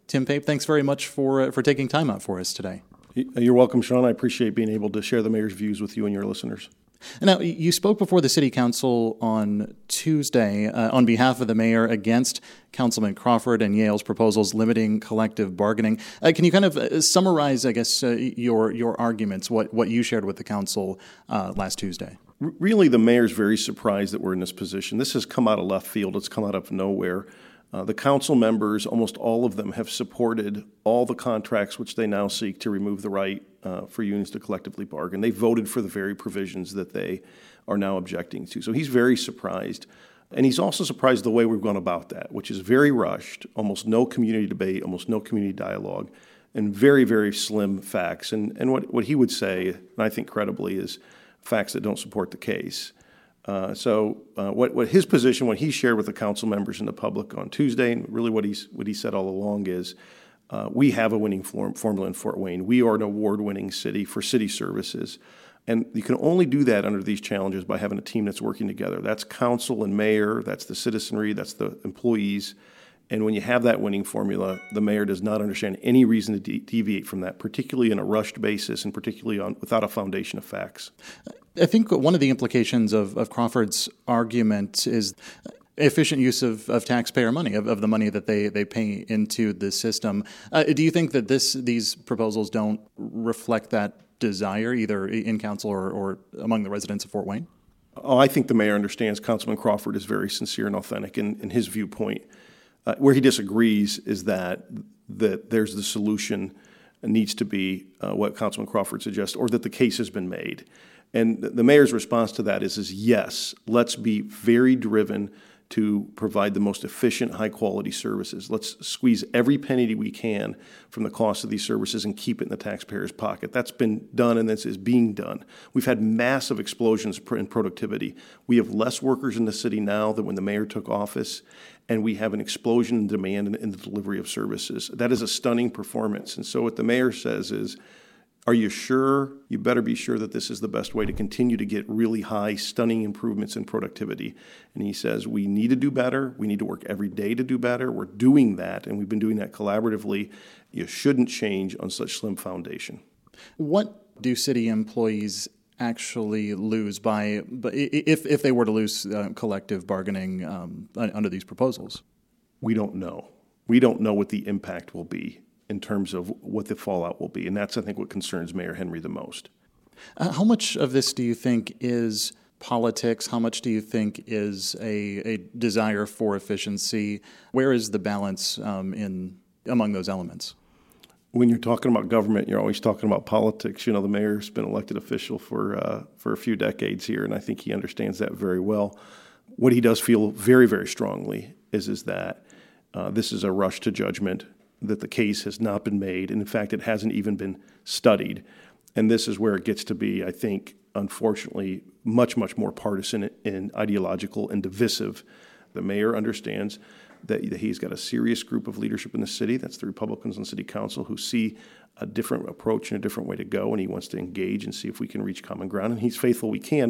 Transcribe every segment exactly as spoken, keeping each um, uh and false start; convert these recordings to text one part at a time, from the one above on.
Tim Pape, thanks very much for uh, for taking time out for us today. You're welcome, Sean. I appreciate being able to share the mayor's views with you and your listeners. Now, you spoke before the City Council on Tuesday uh, on behalf of the mayor against Councilman Crawford and Yale's proposals limiting collective bargaining. Uh, can you kind of uh, summarize, I guess, uh, your your arguments, what, what you shared with the council uh, last Tuesday? R- really, the mayor's very surprised that we're in this position. This has come out of left field. It's come out of nowhere. Uh, the council members, almost all of them, have supported all the contracts which they now seek to remove the right uh, for unions to collectively bargain. They voted for the very provisions that they are now objecting to. So he's very surprised. And he's also surprised the way we've gone about that, which is very rushed, almost no community debate, almost no community dialogue, and very, very slim facts. And, and what, what he would say, and I think credibly, is facts that don't support the case. Uh, so uh, what, what his position, what he shared with the council members and the public on Tuesday, and really what, he's, what he said all along is, uh, we have a winning form, formula in Fort Wayne. We are an award-winning city for city services. And you can only do that under these challenges by having a team that's working together. That's council and mayor, that's the citizenry, that's the employees. And when you have that winning formula, the mayor does not understand any reason to de- deviate from that, particularly in a rushed basis and particularly on, without a foundation of facts. I think one of the implications of, of Crawford's argument is efficient use of, of taxpayer money, of, of the money that they, they pay into the system. Uh, do you think that this these proposals don't reflect that desire, either in council or, or among the residents of Fort Wayne? Oh, I think the mayor understands Councilman Crawford is very sincere and authentic in, in his viewpoint. Uh, where he disagrees is that that there's the solution needs to be uh, what Councilman Crawford suggests, or that the case has been made. And the mayor's response to that is, is yes, let's be very driven to provide the most efficient, high-quality services. Let's squeeze every penny we can from the cost of these services and keep it in the taxpayer's pocket. That's been done, and this is being done. We've had massive explosions in productivity. We have less workers in the city now than when the mayor took office, and we have an explosion in demand in, in the delivery of services. That is a stunning performance. And so what the mayor says is, are you sure? You better be sure that this is the best way to continue to get really high, stunning improvements in productivity. And he says, we need to do better. We need to work every day to do better. We're doing that, and we've been doing that collaboratively. You shouldn't change on such slim foundation. What do city employees actually lose by, if, if they were to lose uh, collective bargaining um, under these proposals? We don't know. We don't know what the impact will be in terms of what the fallout will be. And that's, I think, what concerns Mayor Henry the most. Uh, how much of this do you think is politics? How much do you think is a, a desire for efficiency? Where is the balance um, in among those elements? When you're talking about government, you're always talking about politics. You know, the mayor's been elected official for uh, for a few decades here, and I think he understands that very well. What he does feel very, very strongly is, is that uh, this is a rush to judgment, that the case has not been made, and in fact, it hasn't even been studied. And this is where it gets to be, I think, unfortunately, much, much more partisan and ideological and divisive. The mayor understands that, that he's got a serious group of leadership in the city, that's the Republicans on city council, who see a different approach and a different way to go, and he wants to engage and see if we can reach common ground. And he's faithful we can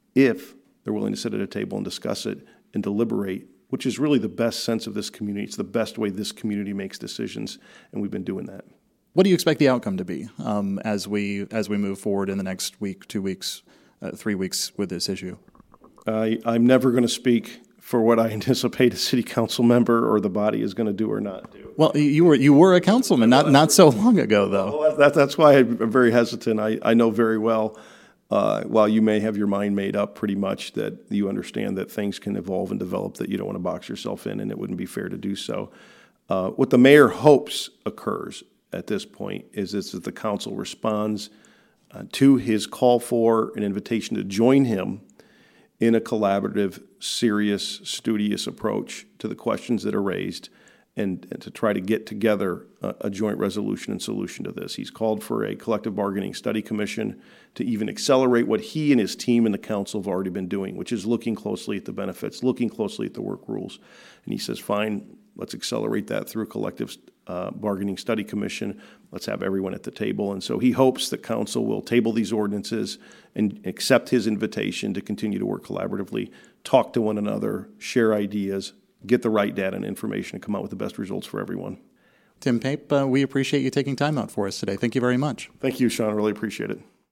if they're willing to sit at a table and discuss it and deliberate, which is really the best sense of this community. It's the best way this community makes decisions, and we've been doing that. What do you expect the outcome to be um, as we as we move forward in the next week, two weeks, uh, three weeks with this issue? Uh, I'm never going to speak for what I anticipate a city council member or the body is going to do or not do. Well, you were you were a councilman not not so long ago, though. Well, that, that's why I'm very hesitant. I, I know very well, uh, while you may have your mind made up pretty much, that you understand that things can evolve and develop, that you don't want to box yourself in, and it wouldn't be fair to do so. Uh, what the mayor hopes occurs at this point is, is that the council responds uh, to his call for an invitation to join him in a collaborative, serious, studious approach to the questions that are raised, and, and to try to get together a, a joint resolution and solution to this. He's called for a collective bargaining study commission to even accelerate what he and his team and the council have already been doing, which is looking closely at the benefits, looking closely at the work rules. And he says, fine, let's accelerate that through a collective uh, bargaining study commission. Let's have everyone at the table. And so he hopes that council will table these ordinances and accept his invitation to continue to work collaboratively, talk to one another, share ideas, get the right data and information, and come out with the best results for everyone. Tim Pape, uh, we appreciate you taking time out for us today. Thank you very much. Thank you, Sean. I really appreciate it.